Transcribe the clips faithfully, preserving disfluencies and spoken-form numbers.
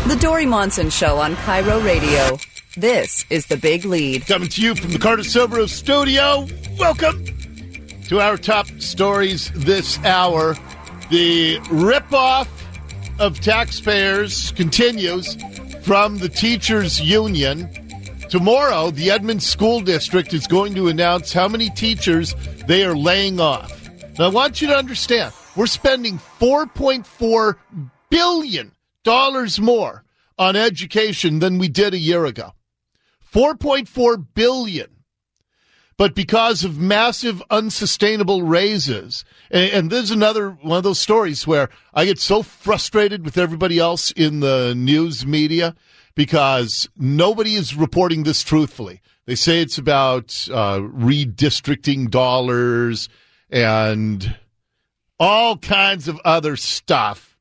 The Dori Monson Show on Cairo Radio. This is The Big Lead. Coming to you from the Carter Silvero studio. Welcome to our top stories this hour. The ripoff of taxpayers continues from the teachers' union. Tomorrow, the Edmonds School District is going to announce how many teachers they are laying off. Now, I want you to understand, we're spending four point four billion dollars more on education than we did a year ago. four point four billion dollars. But because of massive unsustainable raises, and, and this is another one of those stories where I get so frustrated with everybody else in the news media because nobody is reporting this truthfully. They say it's about uh, redistricting dollars and all kinds of other stuff.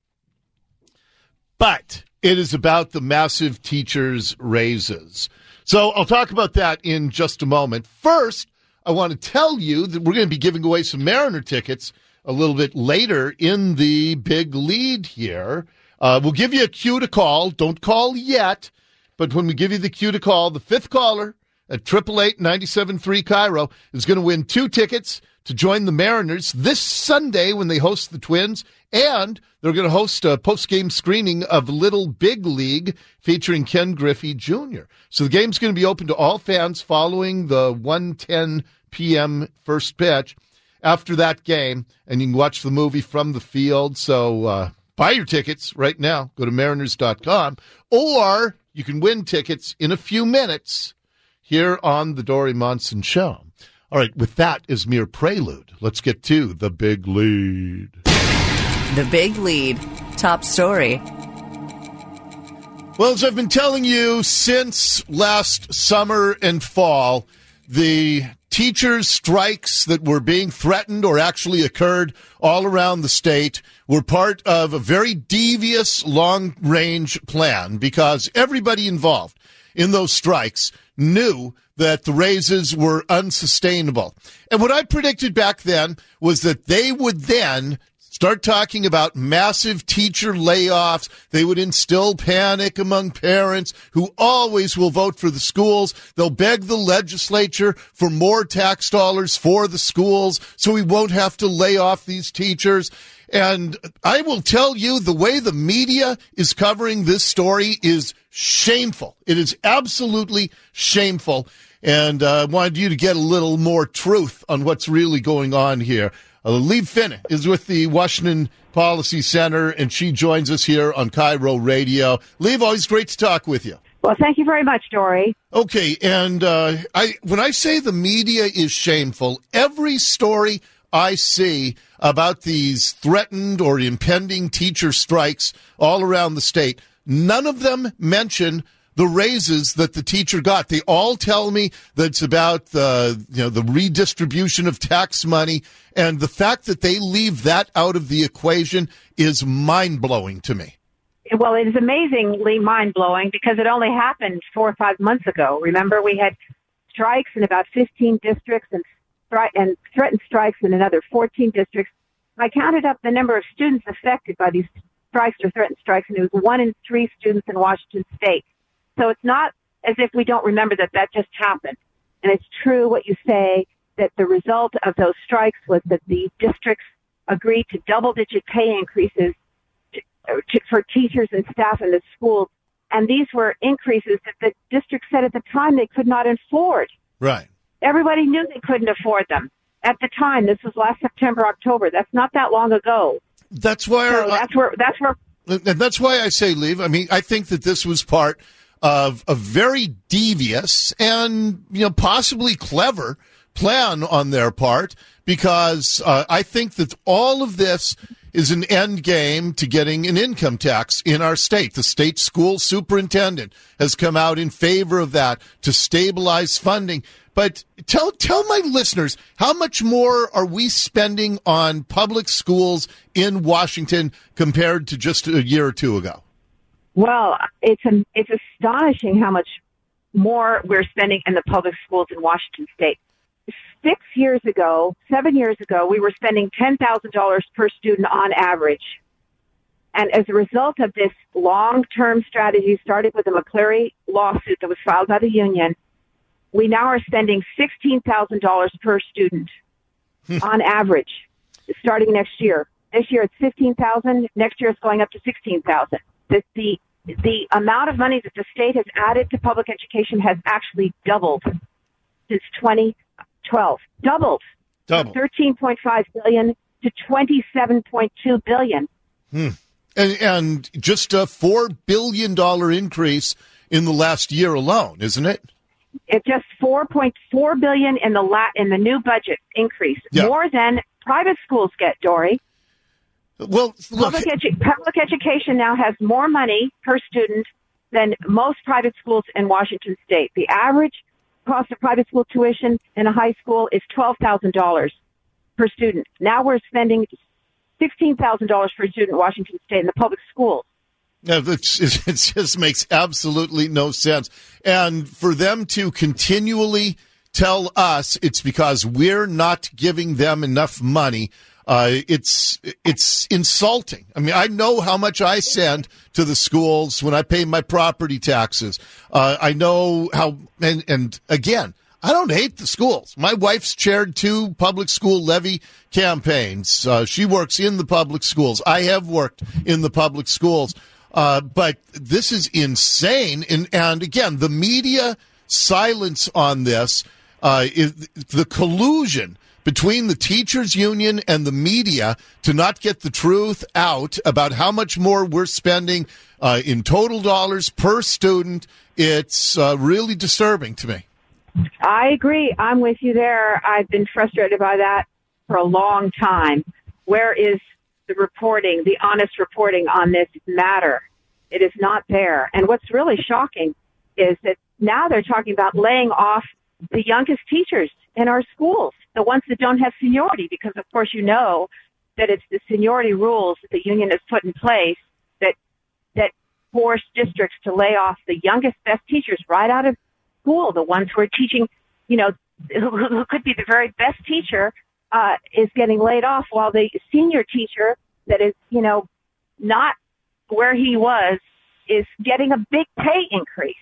But it is about the massive teachers' raises. So I'll talk about that in just a moment. First, I want to tell you that we're going to be giving away some Mariner tickets a little bit later in the Big Lead here. Uh, we'll give you a cue to call. Don't call yet, but when we give you the cue to call, the fifth caller at eight eight eight, nine seven three, Cairo is going to win two tickets to join the Mariners this Sunday when they host the Twins, and they're going to host a post-game screening of Little Big League featuring Ken Griffey Junior So the game's going to be open to all fans following the one ten p.m. first pitch after that game, and you can watch the movie from the field. So uh, buy your tickets right now. Go to mariners dot com, or you can win tickets in a few minutes here on the Dori Monson Show. All right, with that as mere prelude, let's get to the Big Lead. The Big Lead. Top story. Well, as I've been telling you since last summer and fall, the teachers' strikes that were being threatened or actually occurred all around the state were part of a very devious long-range plan because everybody involved in those strikes knew that the raises were unsustainable. And what I predicted back then was that they would then start talking about massive teacher layoffs. They would instill panic among parents who always will vote for the schools. They'll beg the legislature for more tax dollars for the schools so we won't have to lay off these teachers. And I will tell you, the way the media is covering this story is shameful. It is absolutely shameful. And uh, I wanted you to get a little more truth on what's really going on here. Uh, Lieve Finn is with the Washington Policy Center, and she joins us here on Cairo Radio. Lieve, always great to talk with you. Well, thank you very much, Dori. Okay, and uh, I when I say the media is shameful, every story I see about these threatened or impending teacher strikes all around the state, none of them mention the raises that the teacher got. They all tell me that it's about the, you know, the redistribution of tax money, and the fact that they leave that out of the equation is mind-blowing to me. Well, it is amazingly mind-blowing because it only happened four or five months ago. Remember, we had strikes in about fifteen districts and, stri- and threatened strikes in another fourteen districts. I counted up the number of students affected by these strikes or threatened strikes, and it was one in three students in Washington State. So it's not as if we don't remember that that just happened. And it's true what you say, that the result of those strikes was that the districts agreed to double-digit pay increases to, to, for teachers and staff in the schools. And these were increases that the district said at the time they could not afford. Right. Everybody knew they couldn't afford them. At the time, this was last September, October. That's not that long ago. That's why. So I, that's where. That's where. And that's why I say, Lieve. I mean, I think that this was part of a very devious and, you know, possibly clever plan on their part, because uh, I think that all of this is an end game to getting an income tax in our state. The state school superintendent has come out in favor of that to stabilize funding. But tell tell my listeners, how much more are we spending on public schools in Washington compared to just a year or two ago? Well, it's an, it's astonishing how much more we're spending in the public schools in Washington State. Six years ago, seven years ago, we were spending ten thousand dollars per student on average. And as a result of this long-term strategy, started with the McCleary lawsuit that was filed by the union, we now are spending sixteen thousand dollars per student on average, starting next year. This year it's fifteen thousand dollars. Next year it's going up to sixteen thousand dollars. The, the, the amount of money that the state has added to public education has actually doubled since twenty twelve. Doubled. Doubled. From thirteen point five billion dollars to twenty-seven point two billion dollars. Hmm. And, and just a four billion dollars increase in the last year alone, isn't it? It's just four point four billion dollars in the la- in the new budget increase, yeah. More than private schools get, Dory. Well, look, public, edu- public education now has more money per student than most private schools in Washington State. The average cost of private school tuition in a high school is twelve thousand dollars per student. Now we're spending sixteen thousand dollars per student in Washington State in the public schools. Yeah, it's, it just makes absolutely no sense. And for them to continually tell us it's because we're not giving them enough money, uh, it's it's insulting. I mean, I know how much I send to the schools when I pay my property taxes. Uh, I know how, and, and again, I don't hate the schools. My wife's chaired two public school levy campaigns. Uh, she works in the public schools. I have worked in the public schools. Uh, but this is insane. And, and again, the media silence on this, uh, is the collusion between the teachers union and the media to not get the truth out about how much more we're spending uh, in total dollars per student. It's uh, really disturbing to me. I agree. I'm with you there. I've been frustrated by that for a long time. Where is the reporting, the honest reporting on this matter? It is not there. And what's really shocking is that now they're talking about laying off the youngest teachers in our schools, the ones that don't have seniority, because, of course, you know that it's the seniority rules that the union has put in place that that force districts to lay off the youngest, best teachers right out of school, the ones who are teaching, you know, who could be the very best teacher, uh, is getting laid off, while the senior teacher that is, you know, not where he was is getting a big pay increase.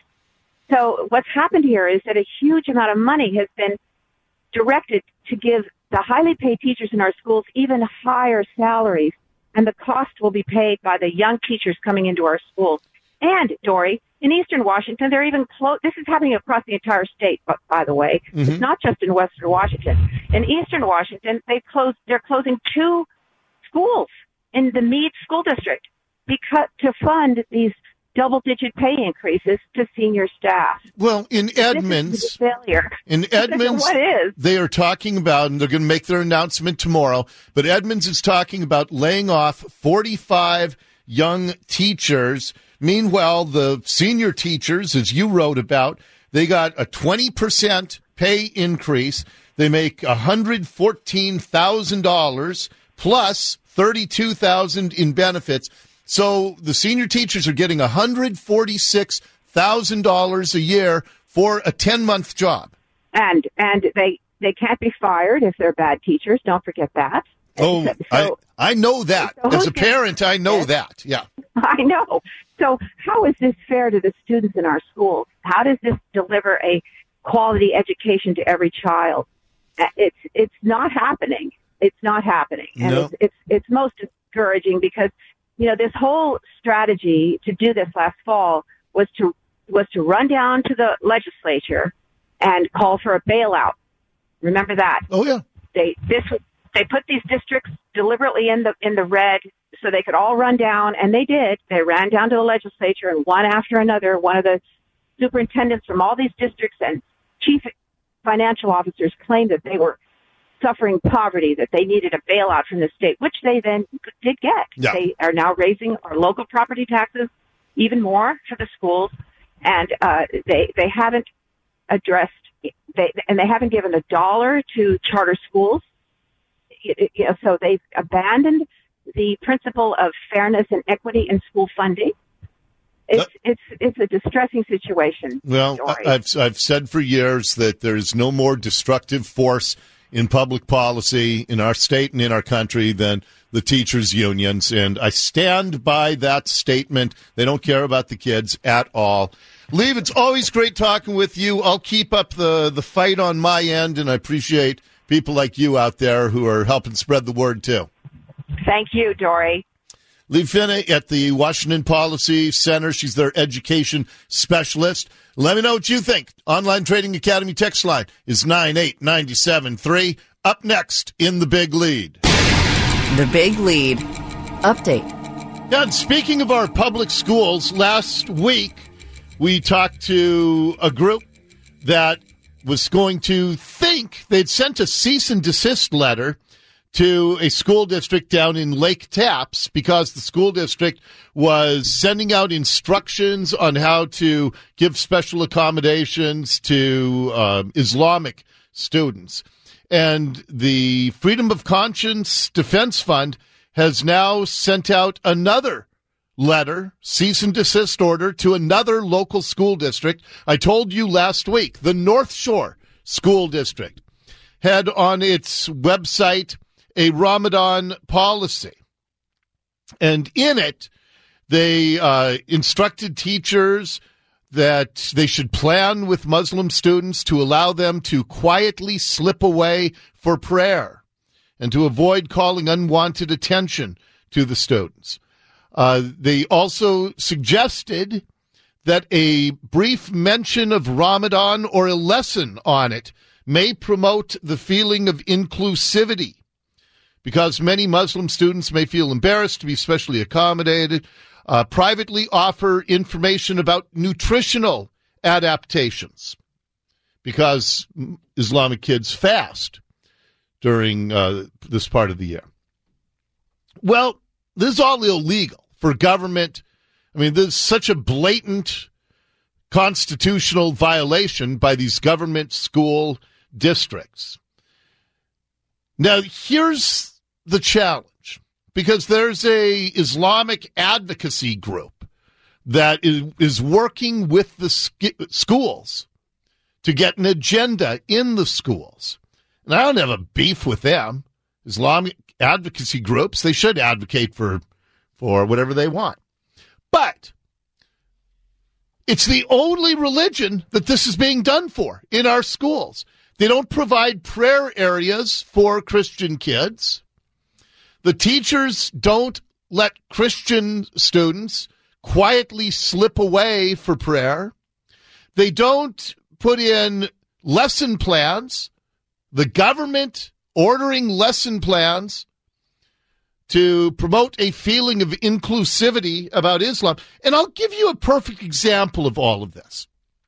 So what's happened here is that a huge amount of money has been directed to give the highly paid teachers in our schools even higher salaries, and the cost will be paid by the young teachers coming into our schools. And, Dory, in Eastern Washington, they're even close. This is happening across the entire state, by the way. Mm-hmm. It's not just in Western Washington. In Eastern Washington, they closed, they're closing two schools in the Meade School District because to fund these double-digit pay increases to senior staff. Well, in Edmonds, this is a failure. In Edmonds, what is? They are talking about, and they're going to make their announcement tomorrow, but Edmonds is talking about laying off forty-five young teachers. Meanwhile, the senior teachers, as you wrote about, they got a twenty percent pay increase. They make one hundred fourteen thousand dollars plus thirty-two thousand dollars in benefits. So the senior teachers are getting one hundred forty-six thousand dollars a year for a ten-month job. And and they, they can't be fired if they're bad teachers. Don't forget that. Oh, so, I, I know that. So As a parent, I know yes, that. Yeah. I know. So how is this fair to the students in our schools? How does this deliver a quality education to every child? It's it's not happening. It's not happening. And no. it's, it's it's most discouraging because, you know, this whole strategy to do this last fall was to was to run down to the legislature and call for a bailout. Remember that? Oh yeah. They this they put these districts deliberately in the in the red so they could all run down, and they did. They ran down to the legislature, and one after another, one of the superintendents from all these districts and chief financial officers claimed that they were suffering poverty, that they needed a bailout from the state, which they then did get. Yeah. They are now raising our local property taxes even more for the schools, and uh, they they haven't addressed they and they haven't given a dollar to charter schools. It, you know, so they've abandoned the principle of fairness and equity in school funding. It's uh, it's it's a distressing situation. Well, Dory. I've I've said for years that there's no more destructive force in public policy in our state and in our country than the teachers' unions, and I stand by that statement. They don't care about the kids at all. Lee, it's always great talking with you. I'll keep up the, the fight on my end, and I appreciate people like you out there who are helping spread the word, too. Thank you, Dory. Lee Finney at the Washington Policy Center. She's their education specialist. Let me know what you think. Online Trading Academy text line is nine eight nine seven three. Up next in The Big Lead. The Big Lead. Update. Yeah, and speaking of our public schools, last week we talked to a group that was going to think they'd sent a cease and desist letter to a school district down in Lake Tapps because the school district was sending out instructions on how to give special accommodations to uh, Islamic students. And the Freedom of Conscience Defense Fund has now sent out another letter, cease and desist order, to another local school district. I told you last week, the North Shore School District had on its website a Ramadan policy. And in it, they uh, instructed teachers that they should plan with Muslim students to allow them to quietly slip away for prayer and to avoid calling unwanted attention to the students. Uh, they also suggested that a brief mention of Ramadan or a lesson on it may promote the feeling of inclusivity, because many Muslim students may feel embarrassed to be specially accommodated. Uh, privately offer information about nutritional adaptations, because Islamic kids fast during uh, this part of the year. Well, this is all illegal for government. I mean, there's such a blatant constitutional violation by these government school districts. Now, here's the challenge, because there's a Islamic advocacy group that is, is working with the sk- schools to get an agenda in the schools. And I don't have a beef with them. Islamic advocacy groups, they should advocate for, for whatever they want. But it's the only religion that this is being done for in our schools. They don't provide prayer areas for Christian kids. The teachers don't let Christian students quietly slip away for prayer. They don't put in lesson plans. The government ordering lesson plans to promote a feeling of inclusivity about Islam. And I'll give you a perfect example of all of this.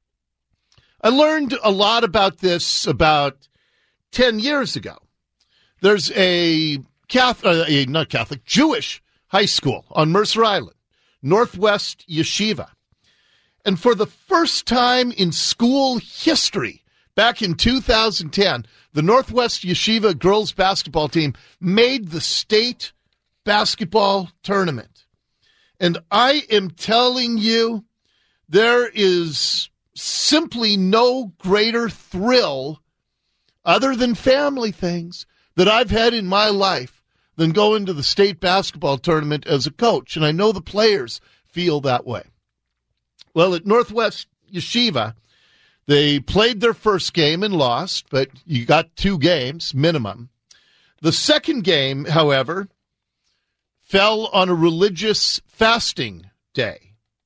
I learned a lot about this about ten years ago. There's a Catholic, uh, a, not Catholic, Jewish high school on Mercer Island, Northwest Yeshiva. And for the first time in school history, back in two thousand ten, the Northwest Yeshiva girls basketball team made the state basketball tournament. And I am telling you, there is simply no greater thrill other than family things that I've had in my life than going to the state basketball tournament as a coach. And I know the players feel that way. Well, at Northwest Yeshiva, they played their first game and lost, but you got two games minimum. The second game, however, fell on a religious fasting day.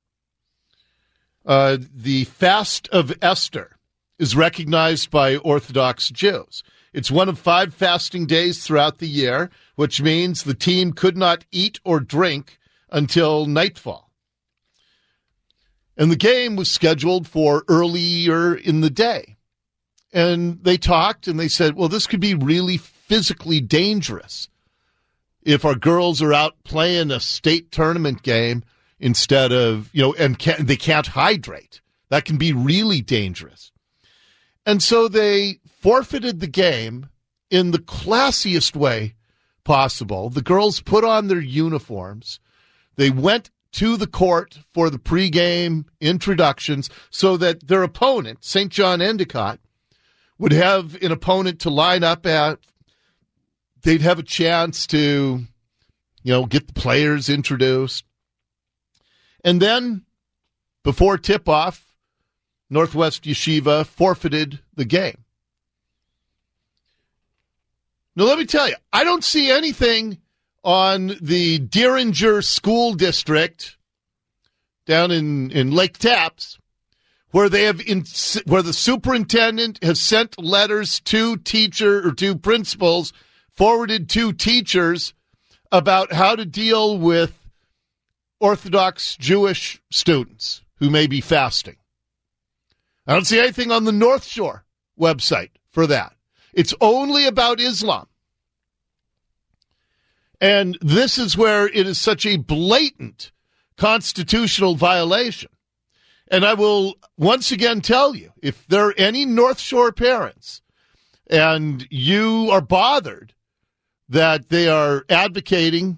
Uh, the Fast of Esther is recognized by Orthodox Jews. It's one of five fasting days throughout the year, which means the team could not eat or drink until nightfall. And the game was scheduled for earlier in the day. And they talked and they said, well, this could be really physically dangerous if our girls are out playing a state tournament game instead of, you know, and can't, they can't hydrate. That can be really dangerous. And so they forfeited the game in the classiest way possible. The girls put on their uniforms. They went to the court for the pregame introductions so that their opponent, Saint John Endicott, would have an opponent to line up at. They'd have a chance to, you know, get the players introduced. And then, before tip-off, Northwest Yeshiva forfeited the game. Now, let me tell you, I don't see anything on the Derringer School District down in, in Lake Tapps where they have in, where the superintendent has sent letters to teacher or to principals, forwarded to teachers about how to deal with Orthodox Jewish students who may be fasting. I don't see anything on the North Shore website for that. It's only about Islam. And this is where it is such a blatant constitutional violation. And I will once again tell you, if there are any North Shore parents and you are bothered that they are advocating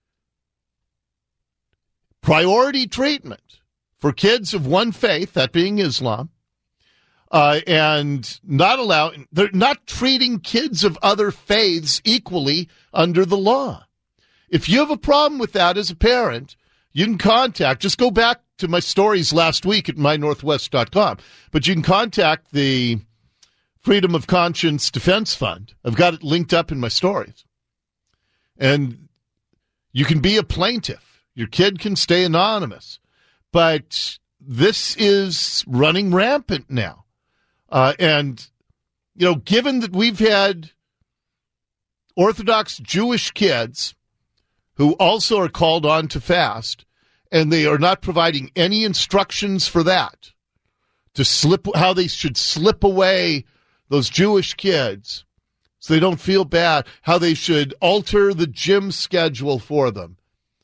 priority treatment for kids of one faith, that being Islam, uh, and not allowing, they're not treating kids of other faiths equally under the law. If you have a problem with that as a parent, you can contact, just go back to my stories last week at my northwest dot com, but you can contact the Freedom of Conscience Defense Fund. I've got it linked up in my stories. And you can be a plaintiff. Your kid can stay anonymous. But this is running rampant now. Uh, and, you know, given that we've had Orthodox Jewish kids who also are called on to fast, and they are not providing any instructions for that, to slip, how they should slip away those Jewish kids so they don't feel bad, how they should alter the gym schedule for them,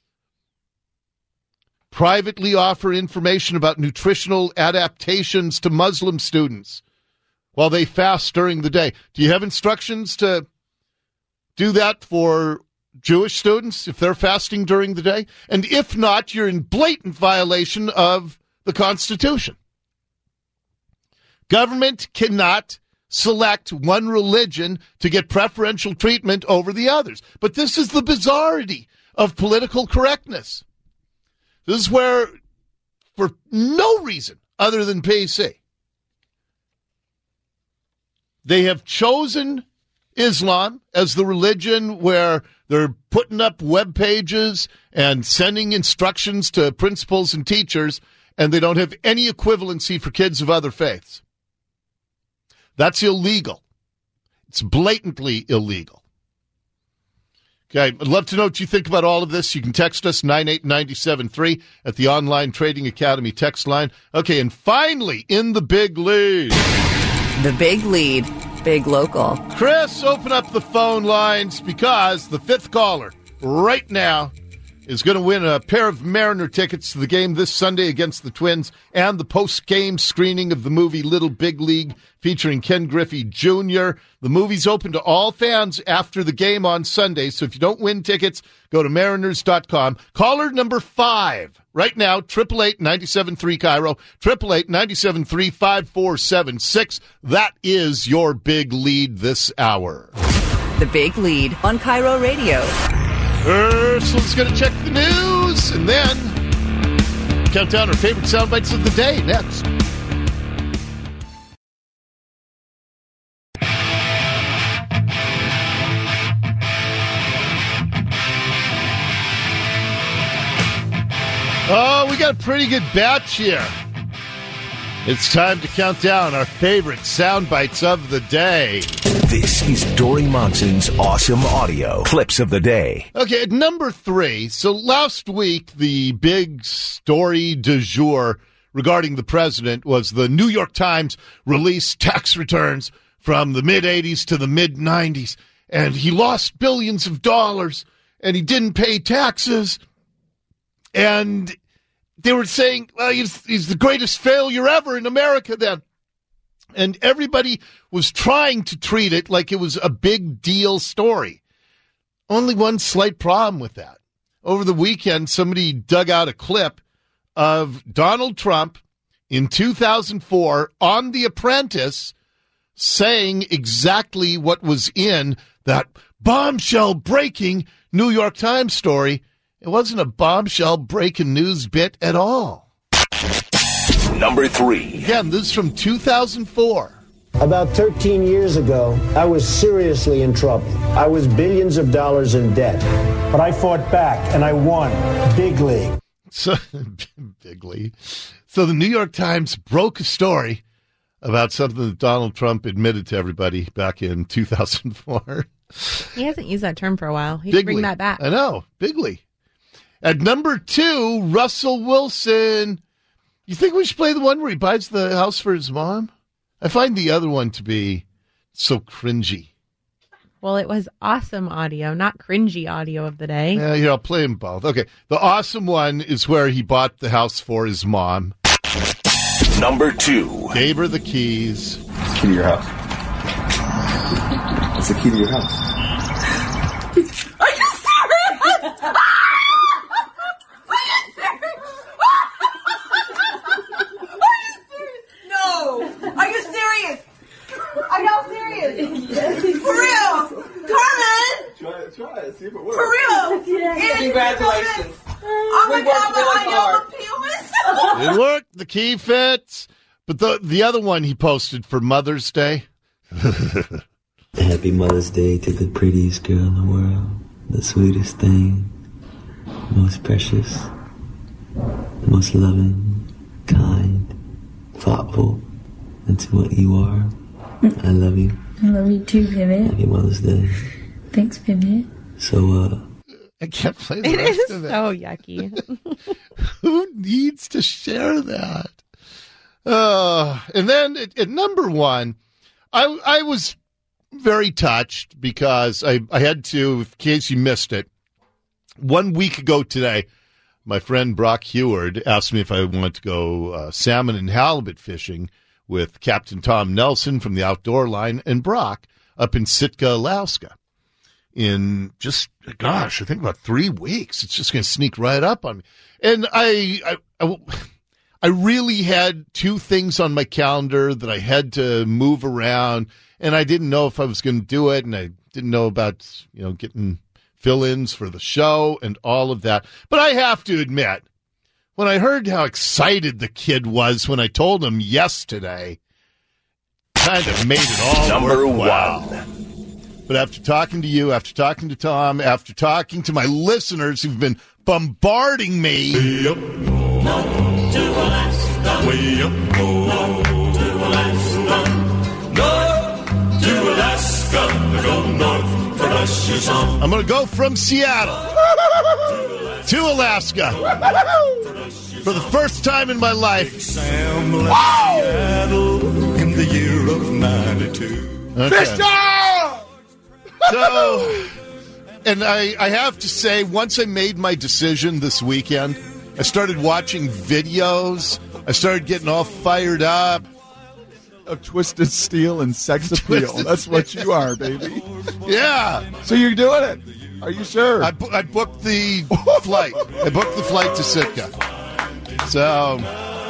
privately offer information about nutritional adaptations to Muslim students while they fast during the day. Do you have instructions to do that for Jewish students if they're fasting during the day? And if not, you're in blatant violation of the Constitution. Government cannot select one religion to get preferential treatment over the others. But this is the bizarrity of political correctness. This is where, for no reason other than P C, they have chosen Islam as the religion where they're putting up web pages and sending instructions to principals and teachers, and they don't have any equivalency for kids of other faiths. That's illegal. It's blatantly illegal. Okay, I'd love to know what you think about all of this. You can text us nine eight nine seven three at the Online Trading Academy text line. Okay, and finally, in the big lead. The big lead. Big local. Chris, open up the phone lines because the fifth caller right now is going to win a pair of Mariner tickets to the game this Sunday against the Twins and the post-game screening of the movie Little Big League featuring Ken Griffey Junior The movie's open to all fans after the game on Sunday, so if you don't win tickets, go to mariners dot com. Caller number five right now, eight eight eight, nine seven three, Cairo, eight eight eight, nine seven three, five four seven six. That is your big lead this hour. The big lead on Cairo Radio. First, let's go to check the news, and then count down our favorite sound bites of the day next. Oh, we got a pretty good batch here. It's time to count down our favorite sound bites of the day. This is Dory Monson's Awesome Audio Clips of the Day. Okay, at number three, so last week the big story du jour regarding the president was the New York Times released tax returns from the mid-eighties to the mid-nineties, and he lost billions of dollars, and he didn't pay taxes, and they were saying, well, he's, he's the greatest failure ever in America then. And everybody was trying to treat it like it was a big deal story. Only one slight problem with that. Over the weekend, somebody dug out a clip of Donald Trump in two thousand four on The Apprentice saying exactly what was in that bombshell breaking New York Times story. It wasn't a bombshell breaking news bit at all. Number three. Again, this is from two thousand four. About thirteen years ago, I was seriously in trouble. I was billions of dollars in debt. But I fought back, and I won. Big league. So, big league. So the New York Times broke a story about something that Donald Trump admitted to everybody back in two thousand four. He hasn't used that term for a while. He Bigly. should bring that back. I know. Bigly. At number two, Russell Wilson. You think we should play the one where he buys the house for his mom? I find the other one to be so cringy. Well, it was awesome audio, not cringy audio of the day. Yeah, here, I'll play them both. Okay, the awesome one is where he bought the house for his mom. Number two. Gave her the keys. Key to your house. It's the key to your house. Are you serious? No. Are you serious? Are y'all serious? Yes. For real? Carmen? Try it, try it. See if it works. For real? Yeah. Congratulations. Oh my God, I know the It worked. The key fits. But the the other one he posted for Mother's Day. Happy Mother's Day to the prettiest girl in the world. The sweetest thing. Most precious. Most loving. Kind. Thoughtful. That's what you are. I love you. I love you too, Pivot. Happy Mother's Day. Thanks, Pivot. So, uh... I can't play the It rest is of it. so yucky. Who needs to share that? Uh, and then at, at number one, I I was very touched because I, I had to, in case you missed it, one week ago today, my friend Brock Heward asked me if I wanted to go uh, salmon and halibut fishing with Captain Tom Nelson from the Outdoor Line and Brock up in Sitka, Alaska. In just, gosh, I think about three weeks. It's just going to sneak right up on me. And I, I, I, I really had two things on my calendar that I had to move around, and I didn't know if I was going to do it, and I didn't know about, you know, getting fill-ins for the show and all of that. But I have to admit, when I heard how excited the kid was when I told him yes today, kind of made it all Number worthwhile. one. But after talking to you, after talking to Tom, after talking to my listeners who've been bombarding me. Way up north to Alaska. Way up north to Alaska. North to Alaska. Go north for Russia's song. I'm going to go from Seattle to Alaska for the first time in my life. Sam left Seattle in the year of ninety-two. Okay. Fish dog! So, and I, I have to say, once I made my decision this weekend, I started watching videos. I started getting all fired up. Of Twisted Steel and sex appeal. That's what you are, baby. Yeah. So you're doing it. Are you sure? I, bu- I booked the flight. I booked the flight to Sitka. So,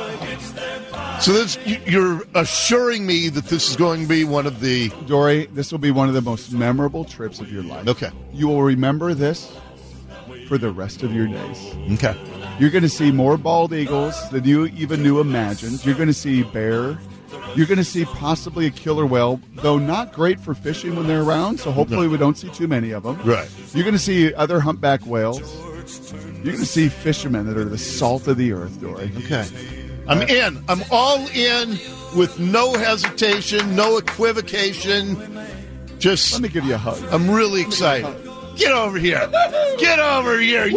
so this, you- you're assuring me that this is going to be one of the... Dory, this will be one of the most memorable trips of your life. Okay. You will remember this for the rest of your days. Okay. You're going to see more bald eagles than you even knew imagined. You're going to see bear. You're going to see possibly a killer whale, though not great for fishing when they're around, so hopefully No. we don't see too many of them. Right. You're going to see other humpback whales. You're going to see fishermen that are the salt of the earth, Dory. Okay. I'm in. I'm all in with no hesitation, no equivocation. Just let me give you a hug. I'm really excited. Get over here. Get over here.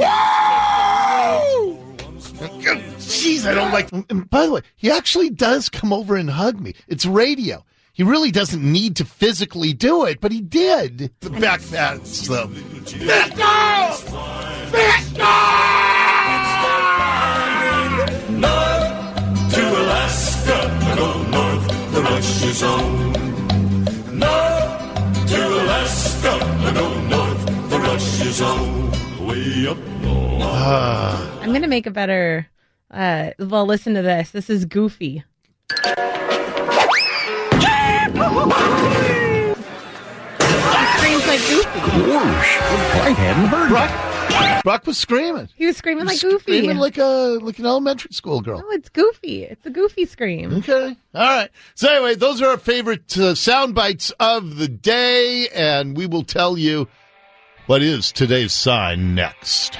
Jeez, I don't like. And by the way, he actually does come over and hug me. It's radio. He really doesn't need to physically do it, but he did. The back fats, though. Fisto! North to Alaska. Go north, the rush is on. North to Alaska. Go north, the rush is on. Way up north. I'm going to make a better, uh, well, listen to this. This is Goofy. Keep Screams like Goofy. I hadn't heard Brock, Brock was screaming. He was screaming He like was Goofy. Screaming like a like an elementary school girl. No, it's Goofy. It's a Goofy scream. Okay. All right. So anyway, those are our favorite uh, sound bites of the day, and we will tell you what is today's sign next.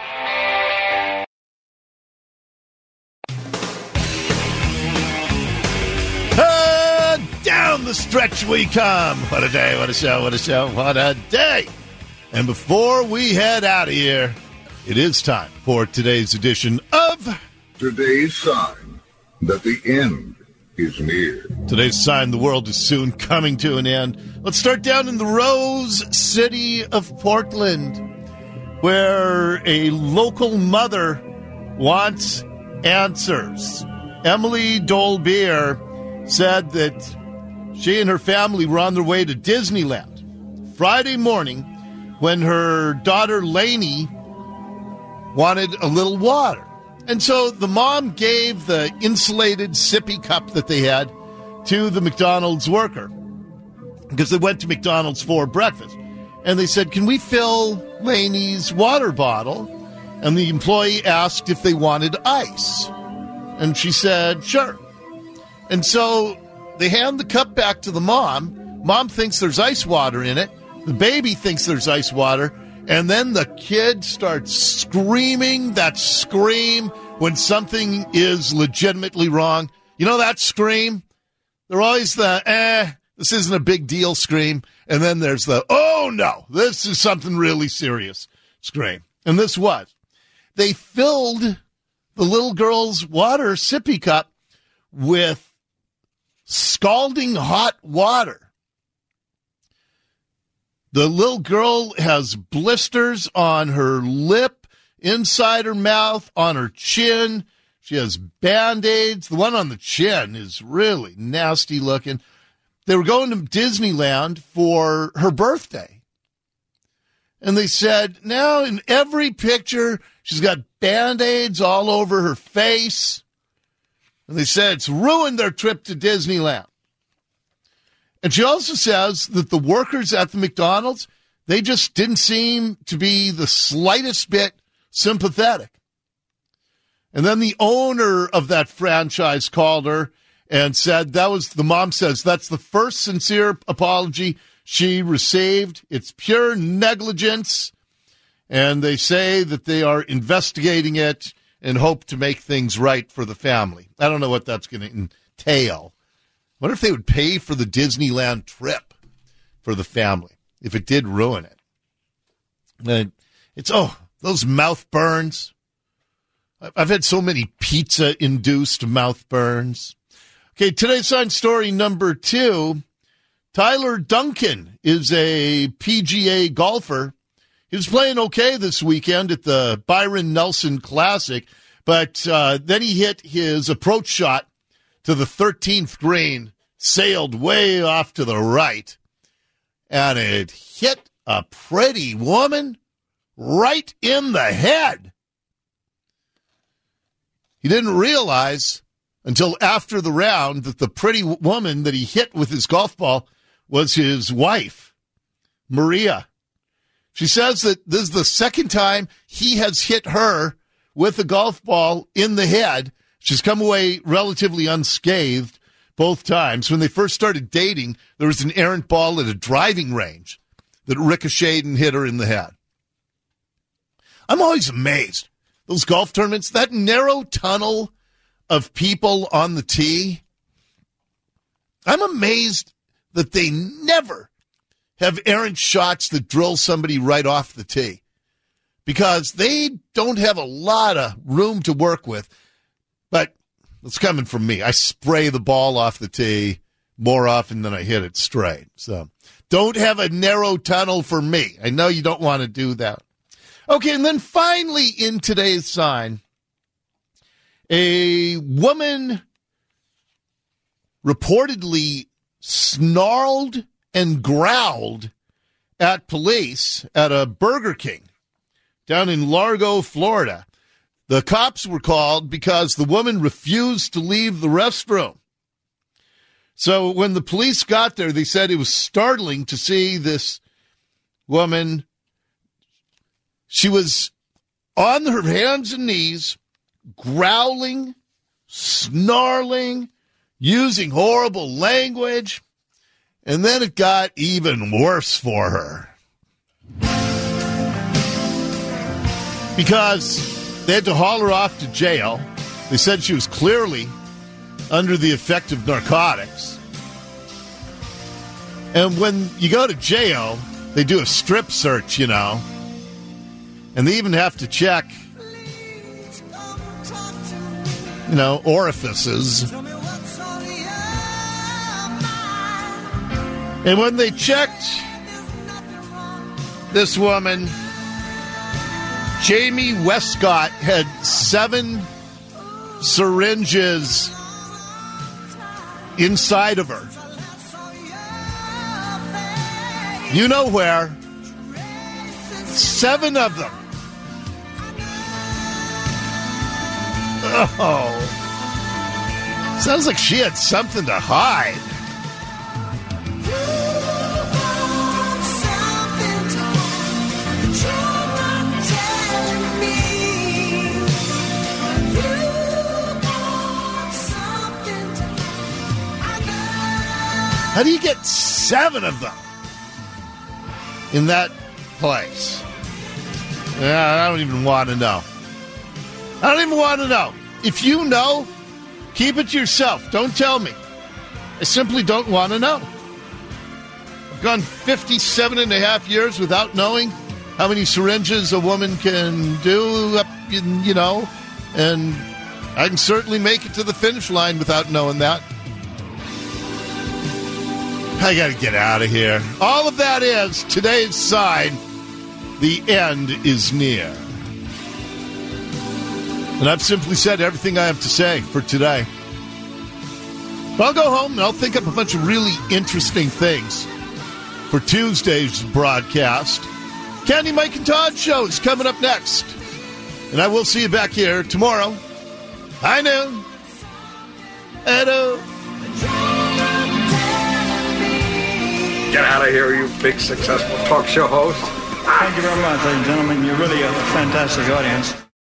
Uh, down the stretch we come. What a day, what a show, what a show, what a day. And before we head out of here, it is time for today's edition of Today's Sign that the end is near. Today's sign the world is soon coming to an end. Let's start down in the Rose City of Portland, where a local mother wants answers. Emily Dolbeer said that she and her family were on their way to Disneyland Friday morning when her daughter Lainey wanted a little water. And so the mom gave the insulated sippy cup that they had to the McDonald's worker because they went to McDonald's for breakfast. And they said, can we fill Lainey's water bottle? And the employee asked if they wanted ice. And she said, sure. And so they hand the cup back to the mom. Mom thinks there's ice water in it. The baby thinks there's ice water. And then the kid starts screaming that scream when something is legitimately wrong. You know that scream? They're always the, eh, this isn't a big deal scream. And then there's the, oh, no, this is something really serious scream. And this was. They filled the little girl's water sippy cup with scalding hot water. The little girl has blisters on her lip, inside her mouth, on her chin. She has Band-Aids. The one on the chin is really nasty looking. They were going to Disneyland for her birthday. And they said, now in every picture, she's got Band-Aids all over her face. And they said it's ruined their trip to Disneyland. And she also says that the workers at the McDonald's, they just didn't seem to be the slightest bit sympathetic. And then the owner of that franchise called her and said that was, the mom says, that's the first sincere apology she received. It's pure negligence. And they say that they are investigating it and hope to make things right for the family. I don't know what that's going to entail. I wonder if they would pay for the Disneyland trip for the family if it did ruin it. And it's, oh, those mouth burns. I've had so many pizza-induced mouth burns. Okay, today's sign story number two. Tyler Duncan is a P G A golfer. He was playing okay this weekend at the Byron Nelson Classic, but uh, then he hit his approach shot to the thirteenth green, sailed way off to the right, and it hit a pretty woman right in the head. He didn't realize until after the round that the pretty woman that he hit with his golf ball was his wife, Maria. She says that this is the second time he has hit her with a golf ball in the head. She's come away relatively unscathed both times. When they first started dating, there was an errant ball at a driving range that ricocheted and hit her in the head. I'm always amazed. Those golf tournaments, that narrow tunnel of people on the tee, I'm amazed that they never have errant shots that drill somebody right off the tee because they don't have a lot of room to work with. But it's coming from me. I spray the ball off the tee more often than I hit it straight. So don't have a narrow tunnel for me. I know you don't want to do that. Okay, and then finally in today's sign, a woman reportedly snarled and growled at police at a Burger King down in Largo, Florida. The cops were called because the woman refused to leave the restroom. So when the police got there, they said it was startling to see this woman. She was on her hands and knees, growling, snarling, using horrible language. And then it got even worse for her. Because they had to haul her off to jail. They said she was clearly under the effect of narcotics. And when you go to jail, they do a strip search, you know. And they even have to check, you know, orifices. And when they checked this woman, Jamie Westcott had seven syringes inside of her. You know where? Seven of them. Oh. Sounds like she had something to hide. How do you get seven of them in that place? Yeah, I don't even want to know. I don't even want to know. If you know, keep it to yourself. Don't tell me. I simply don't want to know. I've gone fifty-seven and a half years without knowing how many syringes a woman can do, up, you know, and I can certainly make it to the finish line without knowing that. I got to get out of here. All of that is today's sign. The end is near. And I've simply said everything I have to say for today. But I'll go home and I'll think up a bunch of really interesting things for Tuesday's broadcast. Candy, Mike, and Todd show is coming up next. And I will see you back here tomorrow. High noon. Hello. Get out of here, you big successful talk show host. Thank you very much, ladies and gentlemen. You're really a fantastic audience.